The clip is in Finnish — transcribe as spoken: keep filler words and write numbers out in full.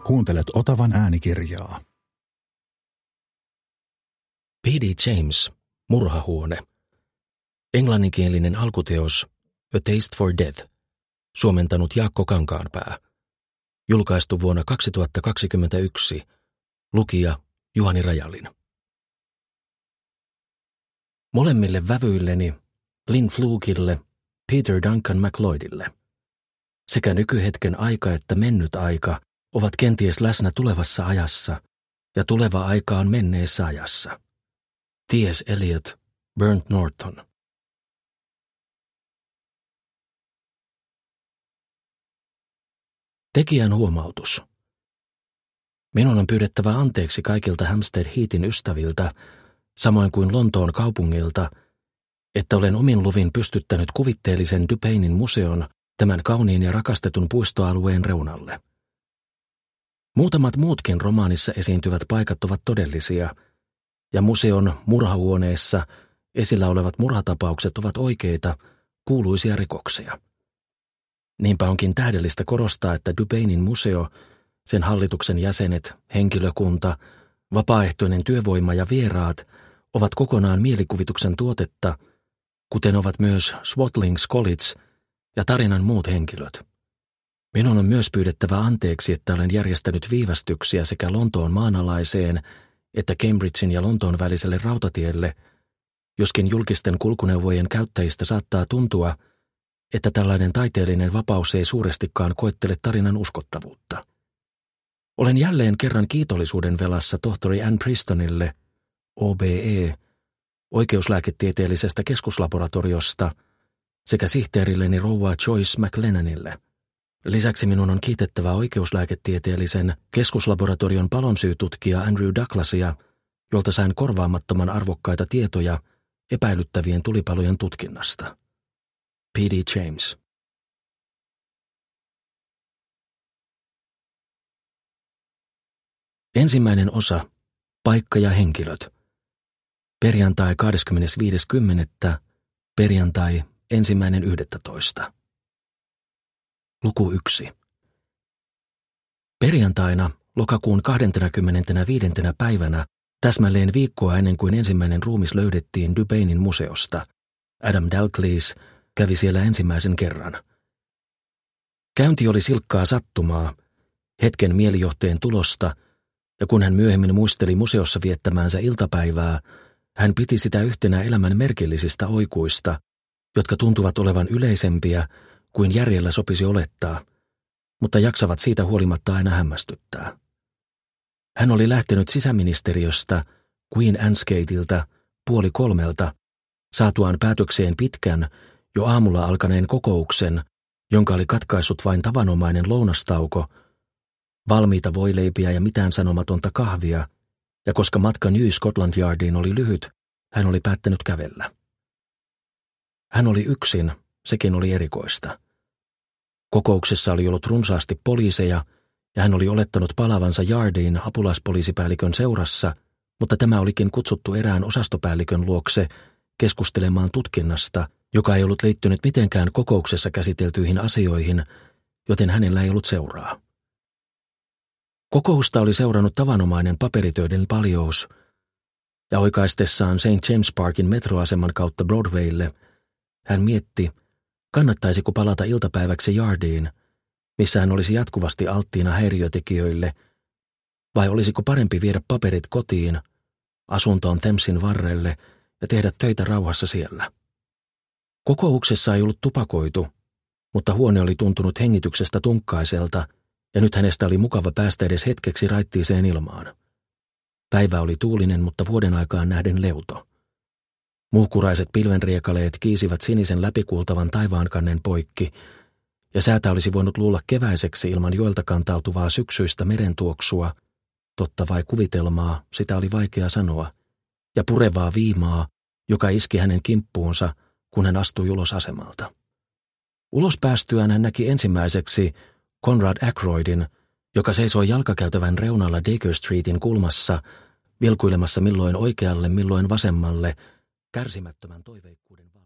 Kuuntelet Otavan äänikirjaa. P D James, Murhahuone. Englanninkielinen alkuteos A Taste for Death. Suomentanut Jaakko Kankaanpää. Julkaistu vuonna kaksituhattakaksikymmentäyksi. Lukija Juhani Rajalin. Molemmille vävyilleni, Lynn Flugille, Peter Duncan MacLeodille. Sekä nykyhetken aika että mennyt aika ovat kenties läsnä tulevassa ajassa, ja tuleva aika on menneessä ajassa. T S Eliot, Burnt Norton. Tekijän huomautus. Minun on pyydettävä anteeksi kaikilta Hampstead Heathin ystäviltä, samoin kuin Lontoon kaupungilta, että olen omin luvin pystyttänyt kuvitteellisen Dupainin museon tämän kauniin ja rakastetun puistoalueen reunalle. Muutamat muutkin romaanissa esiintyvät paikat ovat todellisia, ja museon murhahuoneessa esillä olevat murhatapaukset ovat oikeita, kuuluisia rikoksia. Niinpä onkin tähdellistä korostaa, että Dupainin museo, sen hallituksen jäsenet, henkilökunta, vapaaehtoinen työvoima ja vieraat ovat kokonaan mielikuvituksen tuotetta, kuten ovat myös Swatlings College ja tarinan muut henkilöt. Minun on myös pyydettävä anteeksi, että olen järjestänyt viivästyksiä sekä Lontoon maanalaiseen että Cambridgein ja Lontoon väliselle rautatielle, joskin julkisten kulkuneuvojen käyttäjistä saattaa tuntua, että tällainen taiteellinen vapaus ei suurestikaan koettele tarinan uskottavuutta. Olen jälleen kerran kiitollisuuden velassa tohtori Ann Prestonille, O B E, oikeuslääketieteellisestä keskuslaboratoriosta, sekä sihteerilleni rouva Joyce McLennanille. Lisäksi minun on kiitettävä oikeuslääketieteellisen keskuslaboratorion palonsyytutkija Andrew Douglasia, jolta sain korvaamattoman arvokkaita tietoja epäilyttävien tulipalojen tutkinnasta. P D James. Ensimmäinen osa. Paikka ja henkilöt. Perjantai kahdeskymmenesviides kymmenettä. Perjantai ensimmäinen yhdettätoista. Luku yksi. Perjantaina lokakuun kahdeskymmenesviides päivänä, täsmälleen viikkoa ennen kuin ensimmäinen ruumis löydettiin Dupainin museosta, Adam Dalgleish kävi siellä ensimmäisen kerran. Käynti oli silkkaa sattumaa, hetken mielijohteen tulosta, ja kun hän myöhemmin muisteli museossa viettämäänsä iltapäivää, hän piti sitä yhtenä elämän merkillisistä oikuista, jotka tuntuvat olevan yleisempiä kuin järjellä sopisi olettaa, mutta jaksavat siitä huolimatta aina hämmästyttää. Hän oli lähtenyt sisäministeriöstä Queen Anne's Gateiltä puoli kolmelta, saatuaan päätökseen pitkän, jo aamulla alkaneen kokouksen, jonka oli katkaissut vain tavanomainen lounastauko, valmiita voileipiä ja mitään sanomatonta kahvia, ja koska matka New Scotland Yardiin oli lyhyt, hän oli päättänyt kävellä. Hän oli yksin, sekin oli erikoista. Kokouksessa oli ollut runsaasti poliiseja, ja hän oli olettanut palavansa Yardiin apulaispoliisipäällikön seurassa, mutta tämä olikin kutsuttu erään osastopäällikön luokse keskustelemaan tutkinnasta, joka ei ollut liittynyt mitenkään kokouksessa käsiteltyihin asioihin, joten hänellä ei ollut seuraa. Kokousta oli seurannut tavanomainen paperitöiden paljous, ja oikaistessaan Saint James Parkin metroaseman kautta Broadwaylle, hän mietti, kannattaisiko palata iltapäiväksi Yardiin, missä hän olisi jatkuvasti alttiina häiriötekijöille, vai olisiko parempi viedä paperit kotiin, asuntoon Thamesin varrelle ja tehdä töitä rauhassa siellä. Kokouksessa ei ollut tupakoitu, mutta huone oli tuntunut hengityksestä tunkkaiselta, ja nyt hänestä oli mukava päästä edes hetkeksi raittiiseen ilmaan. Päivä oli tuulinen, mutta vuoden aikaan nähden leuto. Muhkuraiset pilvenriekaleet kiisivät sinisen läpikuultavan taivaankannen poikki, ja säätä olisi voinut luulla keväiseksi ilman joelta kantautuvaa syksyistä merentuoksua, totta vai kuvitelmaa, sitä oli vaikea sanoa, ja purevaa viimaa, joka iski hänen kimppuunsa, kun hän astui ulos asemalta. Ulos päästyään hän näki ensimmäiseksi Conrad Ackroydin, joka seisoi jalkakäytävän reunalla Dacre Streetin kulmassa, vilkuilemassa milloin oikealle, milloin vasemmalle, kärsimättömän toiveikkuuden